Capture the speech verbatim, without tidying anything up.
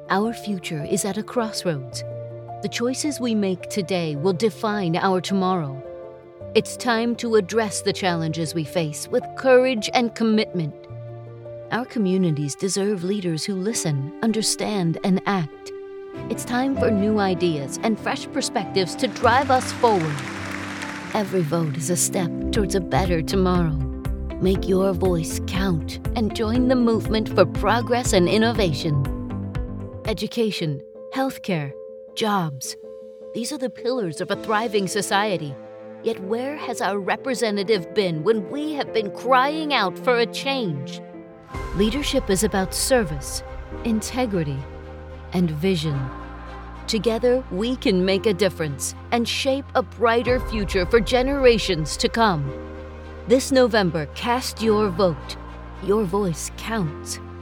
Our future is at a crossroads. The choices we make today will define our tomorrow. It's time to address the challenges we face with courage and commitment. Our communities deserve leaders who listen, understand, and act. It's time for new ideas and fresh perspectives to drive us forward. Every vote is a step towards a better tomorrow. Make your voice count and join the movement for progress and innovation. Education, healthcare, jobs. These are the pillars of a thriving society. Yet where has our representative been when we have been crying out for a change? Leadership is about service, integrity, and vision. Together, we can make a difference and shape a brighter future for generations to come. This November, cast your vote. Your voice counts.